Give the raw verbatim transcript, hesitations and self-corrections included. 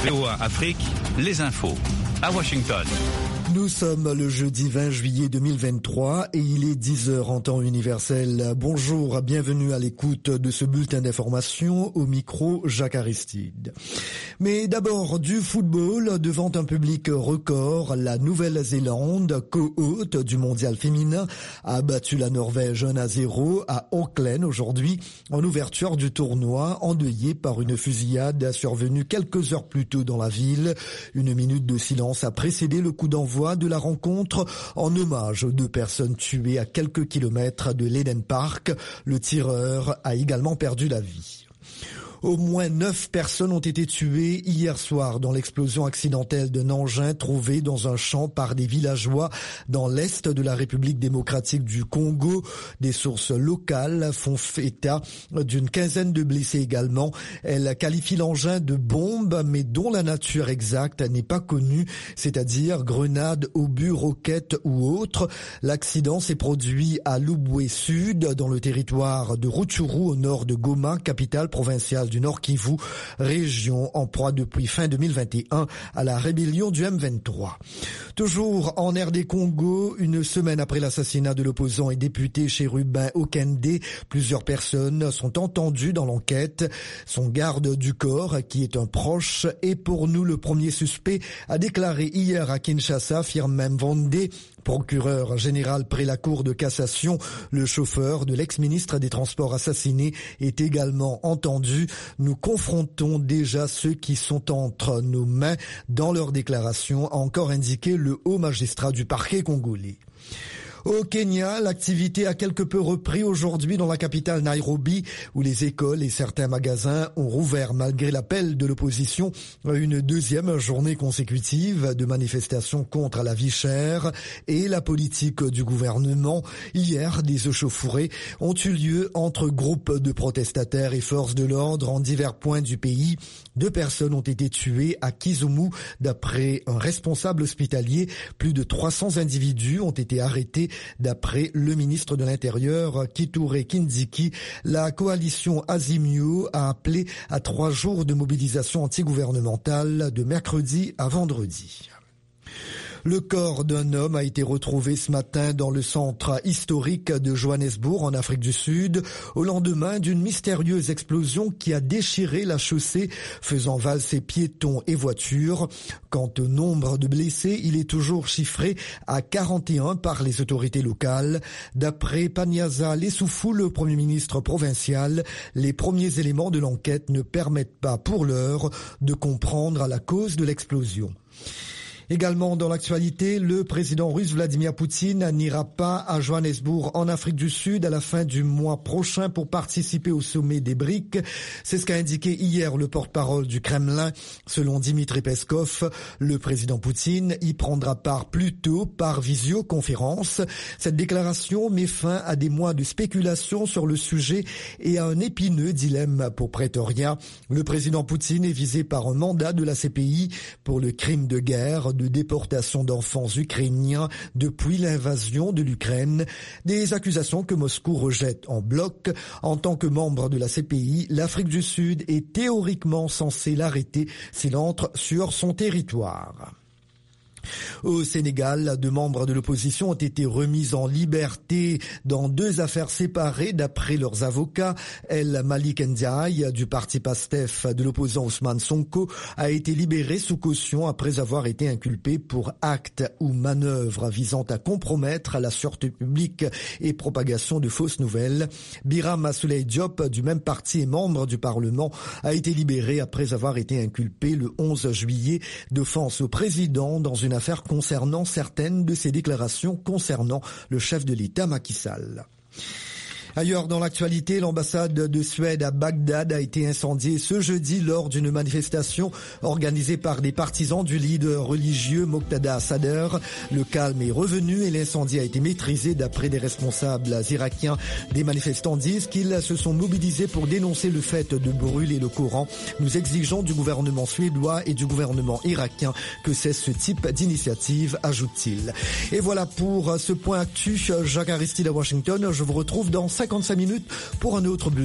V O A Afrique, les infos à Washington. Nous sommes le jeudi vingt juillet deux mille vingt-trois et il est dix heures en temps universel. Bonjour, bienvenue à l'écoute de ce bulletin d'information. Au micro, Jacques Aristide. Mais d'abord, du football devant un public record. La Nouvelle-Zélande, co-hôte du mondial féminin, a battu la Norvège un à zéro à Auckland aujourd'hui en ouverture du tournoi, endeuillé par une fusillade survenue quelques heures plus tôt dans la ville. Une minute de silence a précédé le coup d'envoi de la rencontre en hommage aux deux personnes tuées à quelques kilomètres de l'Eden Park. Le tireur a également perdu la vie. Au moins neuf personnes ont été tuées hier soir dans l'explosion accidentelle d'un engin trouvé dans un champ par des villageois dans l'est de la République démocratique du Congo. Des sources locales font état d'une quinzaine de blessés également. Elles qualifient l'engin de bombe, mais dont la nature exacte n'est pas connue, c'est-à-dire grenade, obus, roquette ou autre. L'accident s'est produit à Lubwe Sud, dans le territoire de Rutshuru, au nord de Goma, capitale provinciale du Nord Kivu, région en proie depuis fin deux mille vingt et un à la rébellion du M vingt-trois. Toujours en R D Congo, une semaine après l'assassinat de l'opposant et député Chérubin Okende, plusieurs personnes sont entendues dans l'enquête. Son garde du corps, qui est un proche, est pour nous le premier suspect, a déclaré hier à Kinshasa Firmin Mvonde, procureur général près la Cour de cassation. Le chauffeur de l'ex-ministre des Transports assassiné est également entendu. Nous confrontons déjà ceux qui sont entre nos mains dans leur déclaration, a encore indiqué le haut magistrat du parquet congolais. Au Kenya, l'activité a quelque peu repris aujourd'hui dans la capitale Nairobi, où les écoles et certains magasins ont rouvert malgré l'appel de l'opposition. Une deuxième journée consécutive de manifestations contre la vie chère et la politique du gouvernement. Hier, des échauffourées ont eu lieu entre groupes de protestataires et forces de l'ordre en divers points du pays. Deux personnes ont été tuées à Kisumu, d'après un responsable hospitalier. Plus de trois cents individus ont été arrêtés. D'après le ministre de l'Intérieur, Kithure Kindiki, la coalition Azimio a appelé à trois jours de mobilisation antigouvernementale de mercredi à vendredi. Le corps d'un homme a été retrouvé ce matin dans le centre historique de Johannesburg, en Afrique du Sud, au lendemain d'une mystérieuse explosion qui a déchiré la chaussée, faisant valser piétons et voitures. Quant au nombre de blessés, il est toujours chiffré à quarante et un par les autorités locales. D'après Panyaza Lesufu, le Premier ministre provincial, les premiers éléments de l'enquête ne permettent pas pour l'heure de comprendre la cause de l'explosion. Également dans l'actualité, le président russe Vladimir Poutine n'ira pas à Johannesburg en Afrique du Sud à la fin du mois prochain pour participer au sommet des BRICS. C'est ce qu'a indiqué hier le porte-parole du Kremlin. Selon Dmitri Peskov, le président Poutine y prendra part plutôt par visioconférence. Cette déclaration met fin à des mois de spéculation sur le sujet et à un épineux dilemme pour Pretoria. Le président Poutine est visé par un mandat de la C P I pour le crime de guerre de déportation d'enfants ukrainiens depuis l'invasion de l'Ukraine, des accusations que Moscou rejette en bloc. En tant que membre de la C P I, l'Afrique du Sud est théoriquement censée l'arrêter s'il entre sur son territoire. Au Sénégal, deux membres de l'opposition ont été remis en liberté dans deux affaires séparées d'après leurs avocats. El Malik Ndiaye du parti PASTEF de l'opposant Ousmane Sonko a été libéré sous caution après avoir été inculpé pour actes ou manœuvres visant à compromettre la sûreté publique et propagation de fausses nouvelles. Biram Souley Diop du même parti et membre du Parlement a été libéré après avoir été inculpé le onze juillet d'offense au président dans une affaire concernant certaines de ses déclarations concernant le chef de l'État Macky Sall. Ailleurs dans l'actualité, l'ambassade de Suède à Bagdad a été incendiée ce jeudi lors d'une manifestation organisée par des partisans du leader religieux Moqtada Sadr. Le calme est revenu et l'incendie a été maîtrisé d'après des responsables irakiens. Des manifestants disent qu'ils se sont mobilisés pour dénoncer le fait de brûler le Coran. Nous exigeons du gouvernement suédois et du gouvernement irakien que cesse ce type d'initiative, ajoute-t-il. Et voilà pour ce point actu. Jacques Aristide à Washington. Je vous retrouve dans cinquante-cinq minutes pour un autre bulletin.